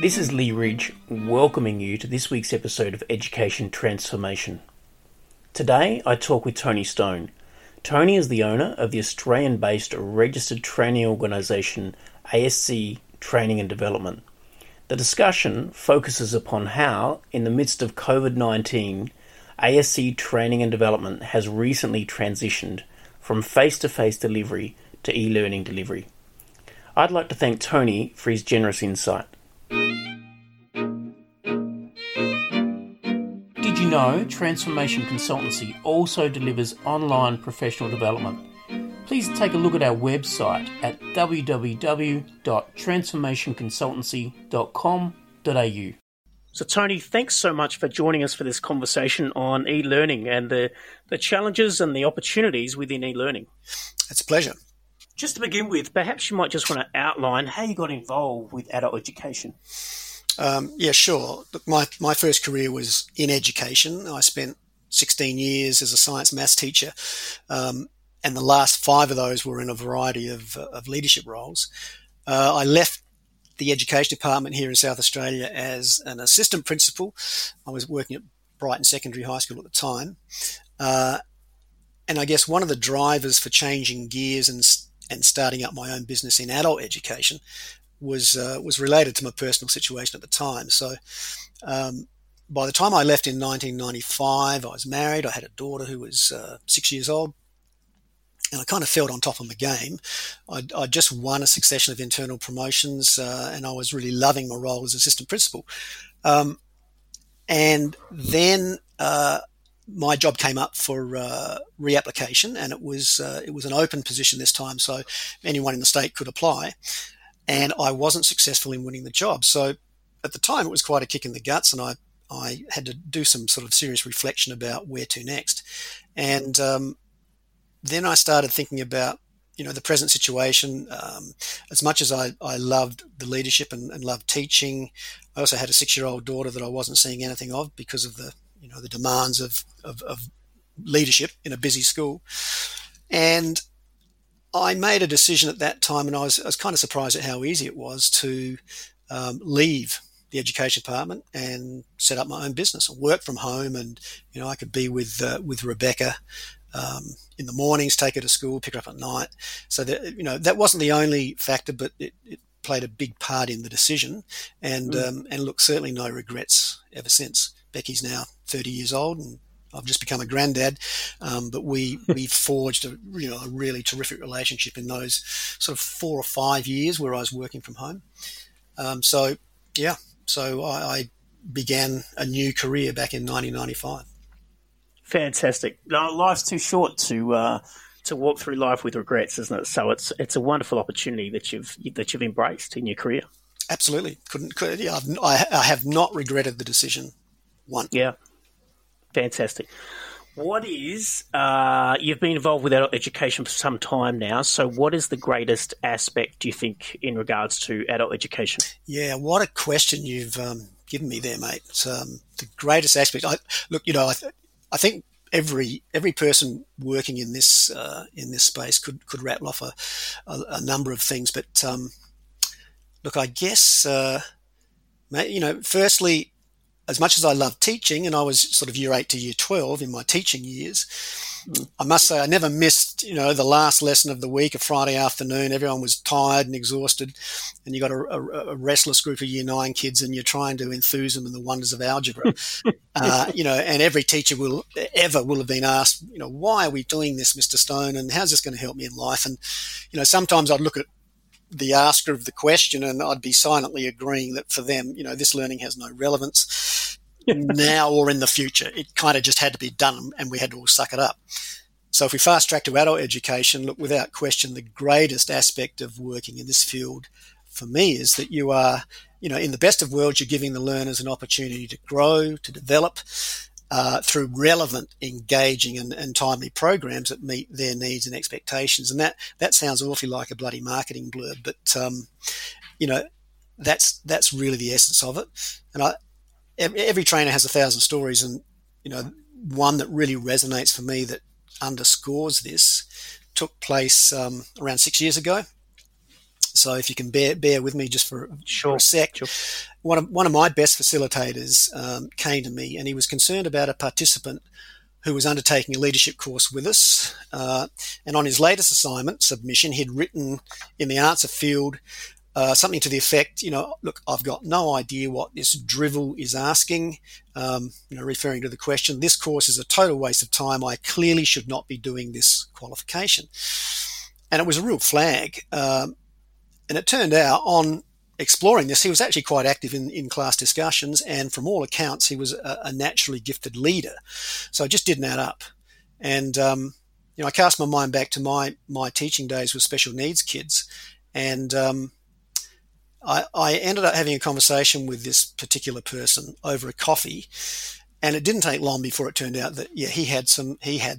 This is Lee Ridge welcoming you to this week's episode of Education Transformation. Today I talk with Tony Stone. Tony is the owner of the Australian-based registered training organisation ASC Training and Development. The discussion focuses upon how, in the midst of COVID-19, ASC Training and Development has recently transitioned from face-to-face delivery to e-learning delivery. I'd like to thank Tony for his generous insight. Did you know Transformation Consultancy also delivers online professional development? Please take a look at our website at www.transformationconsultancy.com.au. So Tony, thanks so much for joining us for this conversation on e-learning and the challenges and the opportunities within e-learning. It's a pleasure. Just to begin with, perhaps you might just want to outline how you got involved with adult education. Yeah, sure. Look, my first career was in education. I spent 16 years as a science maths teacher, and the last 5 of those were in a variety of leadership roles. I left the education department here in South Australia as an assistant principal. I was working at Brighton Secondary High School at the time. And I guess one of the drivers for changing gears and starting up my own business in adult education was related to my personal situation at the time. So by the time I left in 1995, I was married. I had a daughter who was 6 years old, and I kind of felt on top of my game. I just won a succession of internal promotions, and I was really loving my role as assistant principal. And then my job came up for reapplication, and it was an open position this time, so anyone in the state could apply. And I wasn't successful in winning the job. So at the time, it was quite a kick in the guts, and I had to do some sort of serious reflection about where to next. And then I started thinking about, the present situation. As much as I loved the leadership and loved teaching, I also had a 6-year-old daughter that I wasn't seeing anything of because of the demands of leadership in a busy school. And I made a decision at that time, and I was kind of surprised at how easy it was to leave the education department and set up my own business and work from home. And, I could be with Rebecca in the mornings, take her to school, pick her up at night. So that wasn't the only factor, but it played a big part in the decision. And look, certainly no regrets ever since. Becky's now 30 years old, and I've just become a granddad. But we forged a really terrific relationship in those sort of 4 or 5 years where I was working from home. So I began a new career back in 1995. Fantastic. No, life's too short to walk through life with regrets, isn't it? So it's a wonderful opportunity that you've embraced in your career. Absolutely. I have not regretted the decision once. Yeah. Fantastic. What is, you've been involved with adult education for some time now, so what is the greatest aspect, do you think, in regards to adult education? Yeah, what a question you've given me there, mate. It's, the greatest aspect. I think every person working in this space could rattle off a number of things, but look, I guess, firstly, as much as I love teaching, and I was sort of year 8 to year 12 in my teaching years, I must say I never missed, the last lesson of the week, a Friday afternoon. Everyone was tired and exhausted, and you got a restless group of year 9 kids, and you're trying to enthuse them in the wonders of algebra. And every teacher will have been asked, why are we doing this, Mr. Stone, and how's this going to help me in life? And, sometimes I'd look at the asker of the question and I'd be silently agreeing that for them, this learning has no relevance now or in the future. It kind of just had to be done, and we had to all suck it up. So if we fast track to adult education, look, without question, the greatest aspect of working in this field for me is that you are, in the best of worlds, you're giving the learners an opportunity to grow, to develop, through relevant, engaging and timely programs that meet their needs and expectations. And that sounds awfully like a bloody marketing blurb, but, that's really the essence of it. And every trainer has 1,000 stories, and, one that really resonates for me that underscores this took place around 6 years ago. So if you can bear with me just for Sure. a sec. Sure. One of my best facilitators came to me, and he was concerned about a participant who was undertaking a leadership course with us. And on his latest assignment submission, he'd written in the answer field something to the effect, look, I've got no idea what this drivel is asking, referring to the question. This course is a total waste of time. I clearly should not be doing this qualification. And it was a real flag. And it turned out on exploring this, he was actually quite active in class discussions, and from all accounts, he was a naturally gifted leader. So it just didn't add up. And, I cast my mind back to my teaching days with special needs kids, and I ended up having a conversation with this particular person over a coffee, and it didn't take long before it turned out that, he had some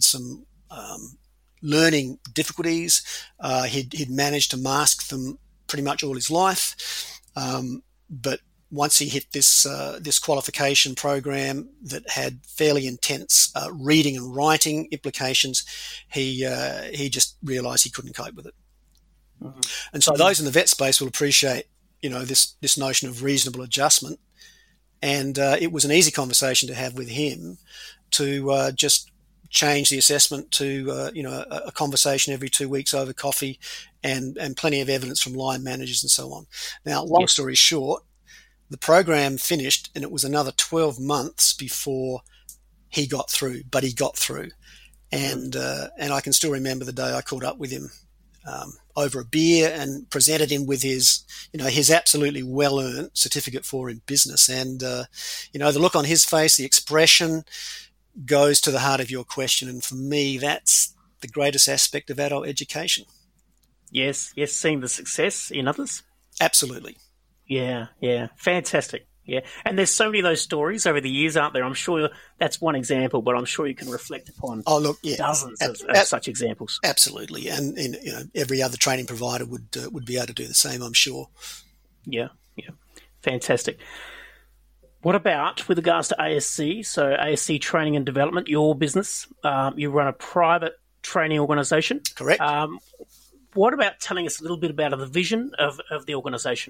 learning difficulties. He'd managed to mask them pretty much all his life. But once he hit this qualification program that had fairly intense reading and writing implications, he just realised he couldn't cope with it. Mm-hmm. And so those in the vet space will appreciate, this notion of reasonable adjustment. And it was an easy conversation to have with him to just change the assessment to a conversation every 2 weeks over coffee, and plenty of evidence from line managers and so on. Now, long story short, the program finished, and it was another 12 months before he got through, but he got through. And I can still remember the day I caught up with him over a beer and presented him with his absolutely well-earned certificate for in business. And, the look on his face, the expression goes to the heart of your question. And for me, that's the greatest aspect of adult education. Yes, seeing the success in others. Absolutely. Yeah, fantastic. Yeah, and there's so many of those stories over the years, aren't there? I'm sure that's one example, but I'm sure you can reflect upon dozens of such examples. Absolutely, and every other training provider would be able to do the same, I'm sure. Yeah, fantastic. What about with regards to ASC? So ASC Training and Development, your business. You run a private training organisation. Correct. What about telling us a little bit about the vision of the organisation?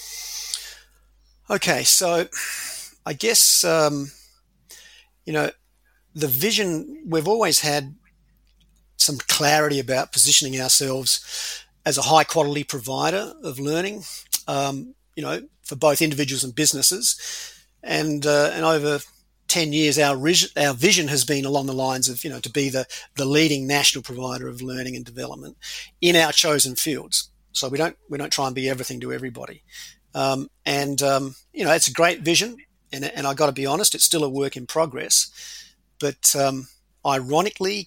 Okay, so I guess, the vision, we've always had some clarity about positioning ourselves as a high-quality provider of learning, for both individuals and businesses. And over 10 years, our vision has been along the lines of, to be the leading national provider of learning and development in our chosen fields. So we don't try and be everything to everybody. It's a great vision, and I got to be honest, it's still a work in progress. But ironically,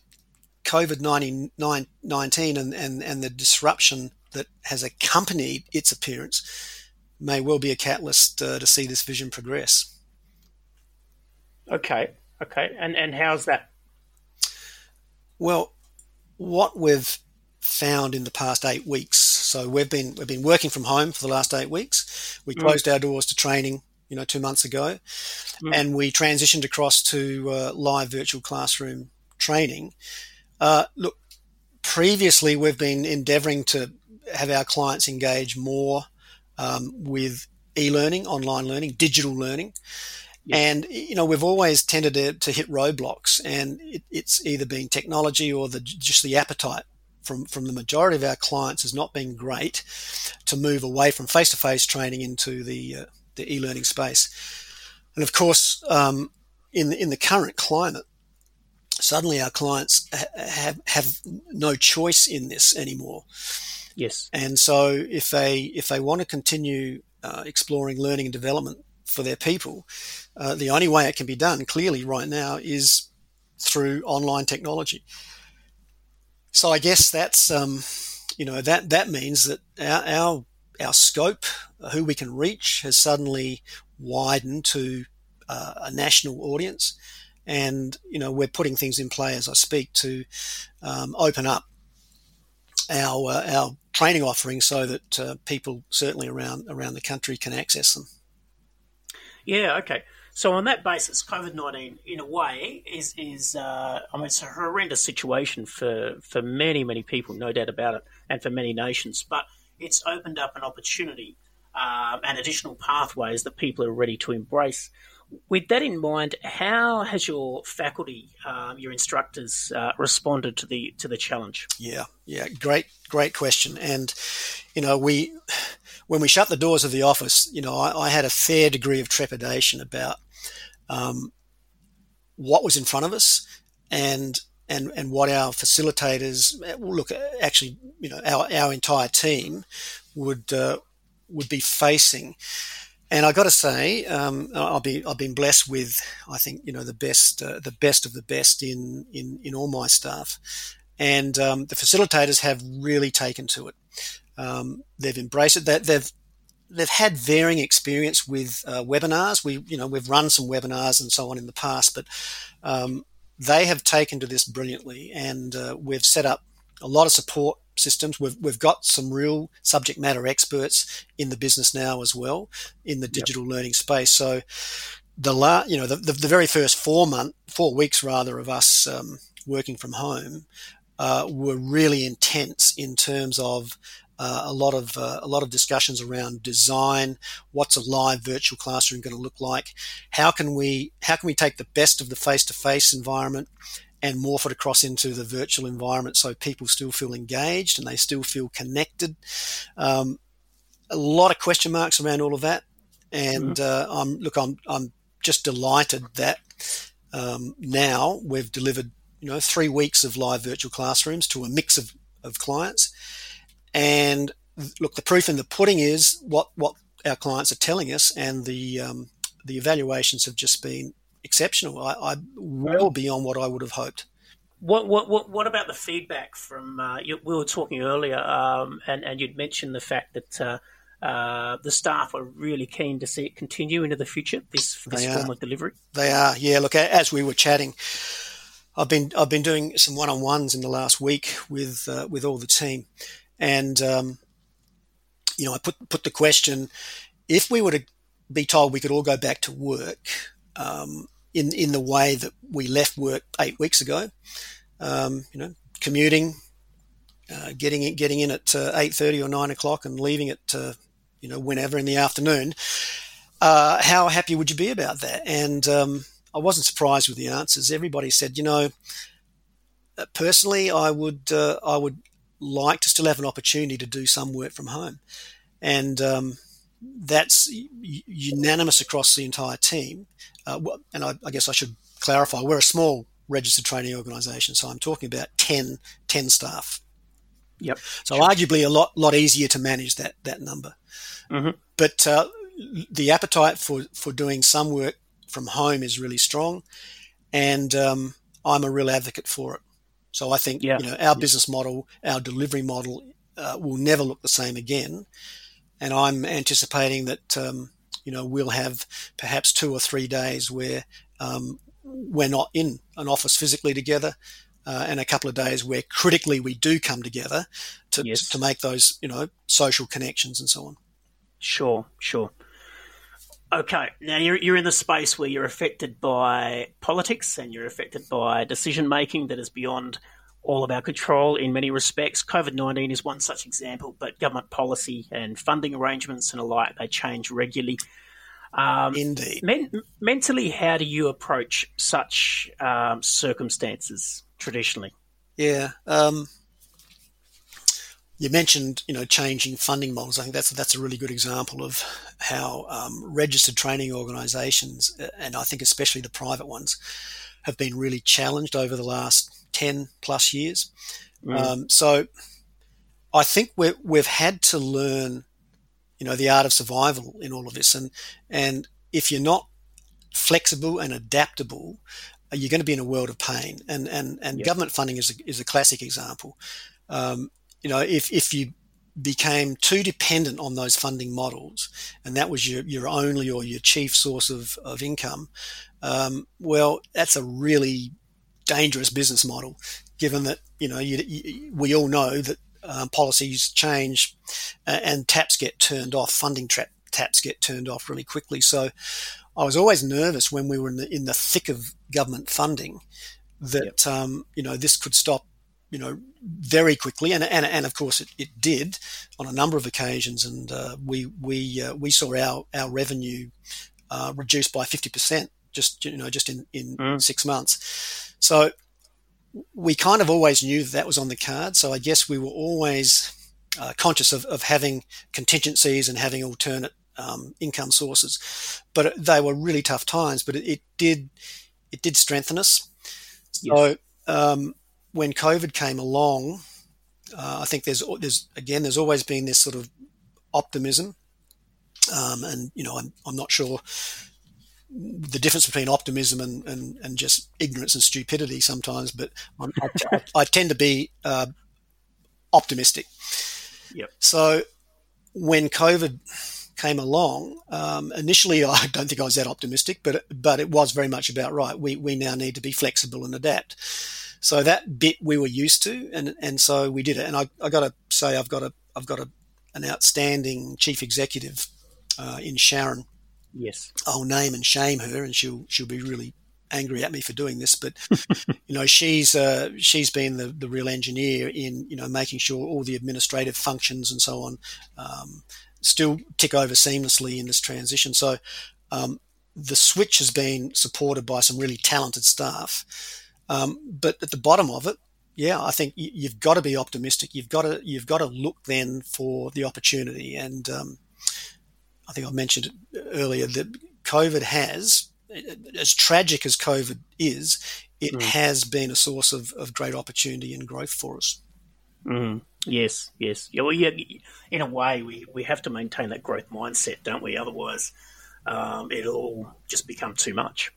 COVID-19 and the disruption that has accompanied its appearance may well be a catalyst to see this vision progress. Okay. And how's that? Well, what we've found in the past 8 weeks, so we've been working from home for the last 8 weeks. We closed our doors to training, 2 months ago, and we transitioned across to live virtual classroom training. Look, previously we've been endeavouring to have our clients engage more with e-learning, online learning, digital learning. Yes. And, we've always tended to hit roadblocks, and it's either been technology or just the appetite from the majority of our clients has not been great to move away from face-to-face training into the e-learning space. And of course, in the current climate, suddenly our clients have no choice in this anymore. Yes. And so if they want to continue exploring learning and development for their people, the only way it can be done clearly right now is through online technology. So I guess that's that means that our scope, who we can reach, has suddenly widened to a national audience, and we're putting things in play as I speak to open up our training offerings so that people certainly around the country can access them. Yeah. Okay. So on that basis, COVID-19, in a way, is it's a horrendous situation for many, many people, no doubt about it, and for many nations. But it's opened up an opportunity and additional pathways that people are ready to embrace. With that in mind, how has your faculty, your instructors, responded to the challenge? Yeah, great question. And when we shut the doors of the office, I had a fair degree of trepidation about what was in front of us, and what our facilitators, look, actually, our entire team would be facing. And I got to say, I've been blessed with, I think, the best of the best in all my staff, and the facilitators have really taken to it. They've embraced it. They've had varying experience with webinars. We've run some webinars and so on in the past, but they have taken to this brilliantly, and we've set up a lot of support systems. We've got some real subject matter experts in the business now as well in the digital learning space. So the very first 4 weeks rather of us working from home were really intense in terms of a lot of discussions around design. What's a live virtual classroom going to look like? How can we take the best of the face-to-face environment and morph it across into the virtual environment so people still feel engaged and they still feel connected? A lot of question marks around all of that, and I'm just delighted that now we've delivered 3 weeks of live virtual classrooms to a mix of clients. And look, the proof in the pudding is what our clients are telling us, and the evaluations have just been exceptional. I well beyond what I would have hoped. What about the feedback from? We were talking earlier, and you'd mentioned the fact that the staff are really keen to see it continue into the future. This form of delivery. They are, yeah. Look, as we were chatting, I've been doing some one-on-ones in the last week with all the team, and I put the question: if we were to be told we could all go back to work in the way that we left work 8 weeks ago, commuting, getting in at 8:30 or 9 o'clock and leaving at whenever in the afternoon, how happy would you be about that? And I wasn't surprised with the answers. Everybody said, personally, I would like to still have an opportunity to do some work from home, and that's unanimous across the entire team. And I guess I should clarify, we're a small registered training organisation, so I'm talking about 10 staff. Yep. So arguably a lot easier to manage that number. Mm-hmm. But the appetite for doing some work from home is really strong, and I'm a real advocate for it. So I think our business model, our delivery model, will never look the same again. And I'm anticipating that we'll have perhaps 2 or 3 days where we're not in an office physically together, and a couple of days where critically we do come together to make those social connections and so on. Sure. Okay, now you're in the space where you're affected by politics and you're affected by decision making that is beyond all of our control in many respects. COVID-19 is one such example, but government policy and funding arrangements and alike, they change regularly. Indeed. Mentally, how do you approach such circumstances traditionally? Yeah. You mentioned, changing funding models. I think that's a really good example of how registered training organisations, and I think especially the private ones, have been really challenged over the last 10 plus years. So I think we've had to learn, the art of survival in all of this. And if you're not flexible and adaptable, you're going to be in a world of pain. And government funding is a classic example. If you became too dependent on those funding models, and that was your only or your chief source of income, well, that's a really dangerous business model, given that, we all know that policies change and taps get turned off, taps get turned off really quickly. So I was always nervous when we were in the thick of government funding that, this could stop very quickly, and of course it did on a number of occasions, and we saw our revenue reduced by 50% just in 6 months. So we kind of always knew that was on the card. So I guess we were always conscious of having contingencies and having alternate income sources, but they were really tough times. But it did strengthen us. Yes. So when COVID came along, I think there's always been this sort of optimism, and I'm not sure the difference between optimism and just ignorance and stupidity sometimes, but I tend to be optimistic. Yep. So when COVID came along, initially I don't think I was that optimistic, but it was very much about, right, we now need to be flexible and adapt. So that bit we were used to, and so we did it. And I got to say, I've got an outstanding chief executive in Sharon. Yes. I'll name and shame her, and she'll be really angry at me for doing this. But she's been the real engineer in making sure all the administrative functions and so on still tick over seamlessly in this transition. So the switch has been supported by some really talented staff. But at the bottom of it, yeah, I think you've got to be optimistic. You've got to look then for the opportunity. And I think I mentioned it earlier that COVID has, as tragic as COVID is, it has been a source of great opportunity and growth for us. Mm. Yes. Yeah, well, yeah, in a way, we have to maintain that growth mindset, don't we? Otherwise, it'll all just become too much.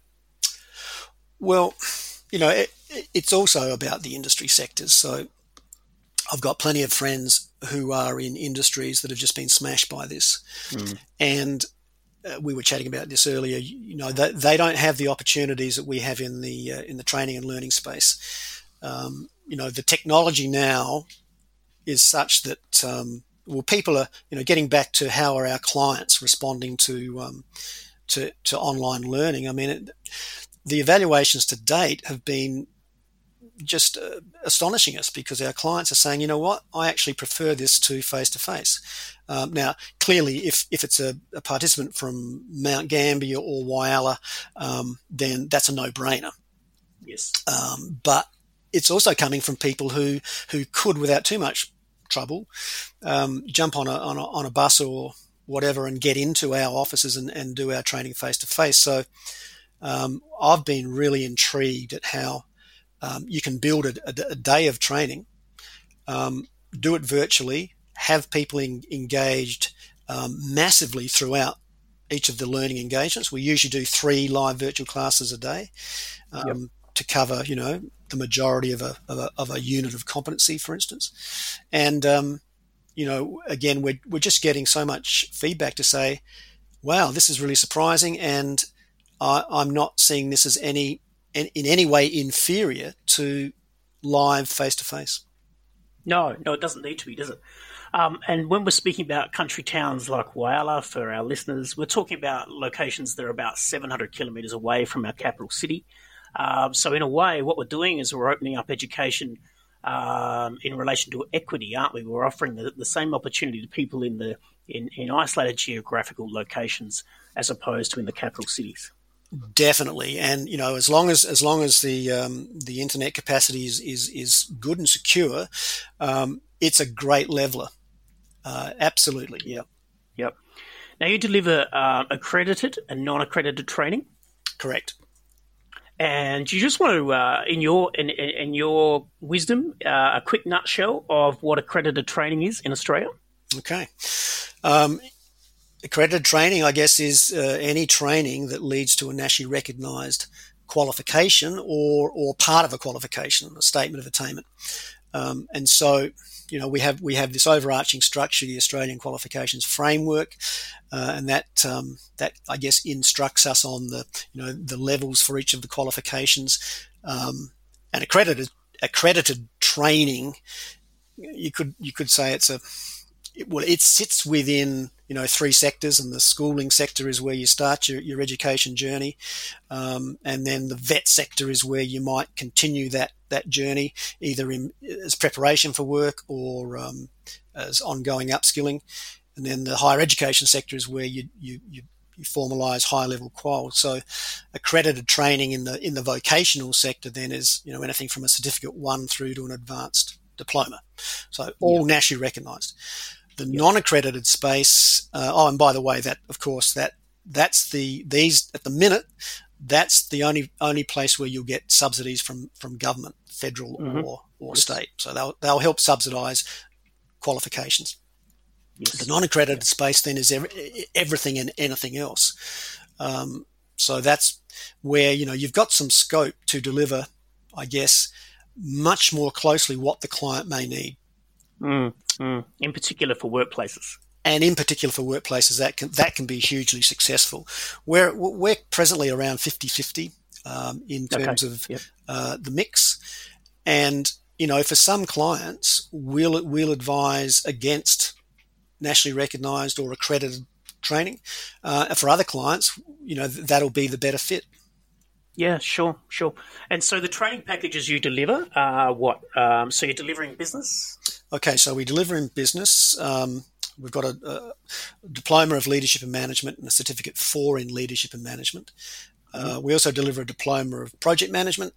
Well, it's also about the industry sectors. So I've got plenty of friends who are in industries that have just been smashed by this. And we were chatting about this earlier. They don't have the opportunities that we have in the training and learning space. The technology now is such that people are getting back to how are our clients responding to online learning. I mean, the evaluations to date have been just astonishing us, because our clients are saying, you know what, I actually prefer this to face-to-face. Now, clearly, if it's a participant from Mount Gambier or Whyalla, then that's a no-brainer. Yes. But it's also coming from people who could, without too much trouble, jump on a bus or whatever and get into our offices and do our training face-to-face. So I've been really intrigued at how you can build a day of training, do it virtually, have people engaged massively throughout each of the learning engagements. We usually do 3 live virtual classes a day to cover, the majority of a unit of competency, for instance. And again, we're just getting so much feedback to say, wow, this is really surprising, and I'm not seeing this as in any way inferior to live face-to-face. No, it doesn't need to be, does it? And when we're speaking about country towns like Whyalla, for our listeners, we're talking about locations that are about 700 kilometres away from our capital city. So in a way, what we're doing is we're opening up education in relation to equity, aren't we? We're offering the same opportunity to people in isolated geographical locations as opposed to in the capital cities. Definitely, and as long as the internet capacity is good and secure, it's a great leveler. Absolutely, yeah. Yep. Now you deliver accredited and non-accredited training. Correct. And you just want to, in your wisdom, a quick nutshell of what accredited training is in Australia. Okay. Accredited training, I guess, is any training that leads to a nationally recognised qualification or part of a qualification, a statement of attainment. And so, we have this overarching structure, the Australian Qualifications Framework, and that I guess instructs us on the levels for each of the qualifications. And accredited training, you could say it's it sits within, three sectors, and the schooling sector is where you start your education journey. And then the vet sector is where you might continue that journey, either as preparation for work or as ongoing upskilling. And then the higher education sector is where you formalise high level qual. So accredited training in the vocational sector then is, anything from a certificate 1 through to an advanced diploma. So all nationally recognised. The non-accredited space, and by the way, that of course that's these at the minute, that's the only place where you'll get subsidies from government, federal or state. So they'll help subsidise qualifications. Yes. The non-accredited space then is everything and anything else. So that's where, you've got some scope to deliver, I guess, much more closely what the client may need. In particular for workplaces. And in particular for workplaces, that can be hugely successful. We're presently around 50-50 in terms of the mix. And, for some clients, we'll advise against nationally recognised or accredited training. For other clients, that'll be the better fit. Yeah, sure. And so the training packages you deliver are what? So you're delivering business? Okay, so we deliver in business. We've got a diploma of leadership and management and a certificate 4 in leadership and management. We also deliver a diploma of project management.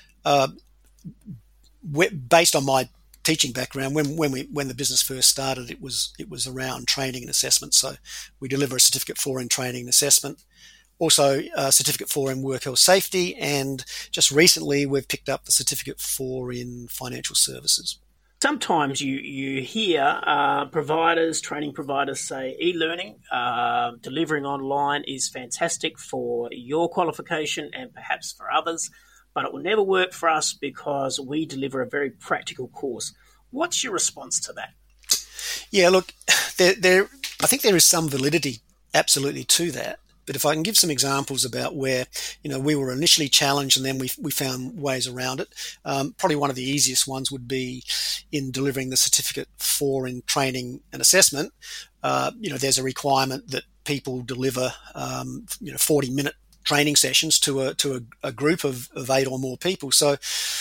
Based on my teaching background, when the business first started, it was around training and assessment. So we deliver a certificate 4 in training and assessment. Also, certificate 4 in work health safety, and just recently we've picked up the certificate 4 in financial services. Sometimes you hear training providers say e-learning, delivering online is fantastic for your qualification and perhaps for others, but it will never work for us because we deliver a very practical course. What's your response to that? Yeah, look, I think there is some validity absolutely to that. But if I can give some examples about where, we were initially challenged and then we found ways around it, probably one of the easiest ones would be in delivering the certificate 4 in training and assessment. There's a requirement that people deliver, 40-minute training sessions to a group of 8 or more people. So,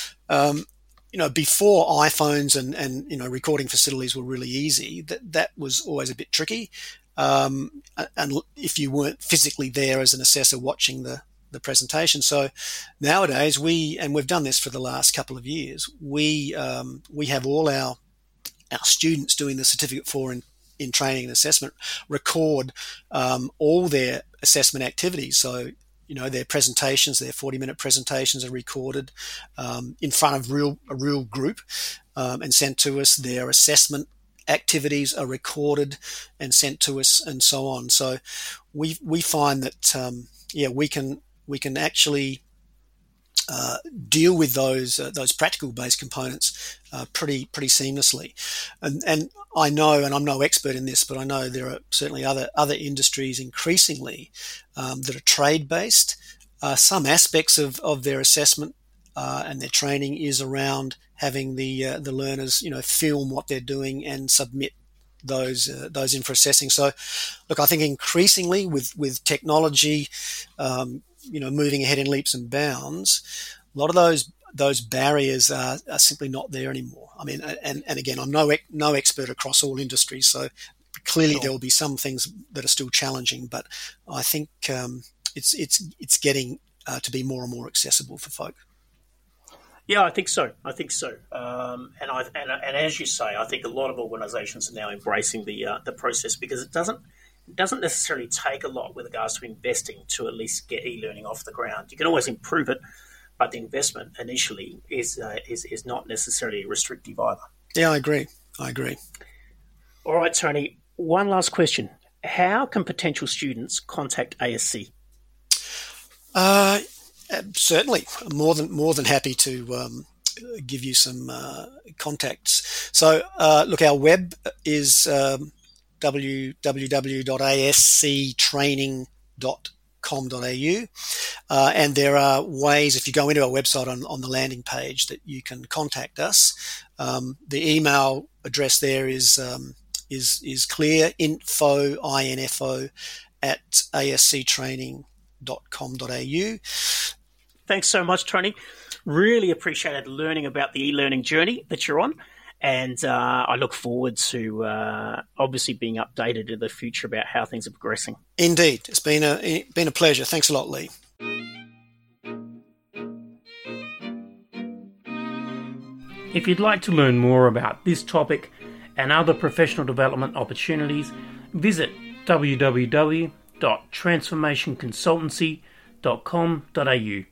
before iPhones and recording facilities were really easy, that was always a bit tricky. And if you weren't physically there as an assessor watching the presentation. So nowadays we've done this for the last couple of years, we have all our students doing the certificate 4 in training and assessment record all their assessment activities. So, their presentations, their 40-minute presentations are recorded in front of a real group and sent to us. Their assessment activities are recorded and sent to us, and so on. So we find that we can actually deal with those practical based components pretty seamlessly. And I know, and I'm no expert in this, but I know there are certainly other industries increasingly that are trade based. Some aspects of their assessment and their training is around having the learners, film what they're doing and submit those in for assessing. So, look, I think increasingly with technology, moving ahead in leaps and bounds, a lot of those barriers are simply not there anymore. I mean, and again, I'm no expert across all industries, so clearly there will be some things that are still challenging, but I think it's getting to be more and more accessible for folk. Yeah, I think so. And as you say, I think a lot of organisations are now embracing the process because it doesn't necessarily take a lot with regards to investing to at least get e-learning off the ground. You can always improve it, but the investment initially is not necessarily restrictive either. Yeah, I agree. All right, Tony. One last question: how can potential students contact ASC? Certainly, more than happy to give you some contacts. So, look, our web is www.asctraining.com.au, and there are ways, if you go into our website on the landing page, that you can contact us. The email address there is is clear. info at asctraining.com.au. Thanks so much, Tony. Really appreciated learning about the e-learning journey that you're on. And I look forward to obviously being updated in the future about how things are progressing. Indeed. It's been a pleasure. Thanks a lot, Lee. If you'd like to learn more about this topic and other professional development opportunities, visit www.transformationconsultancy.com.au.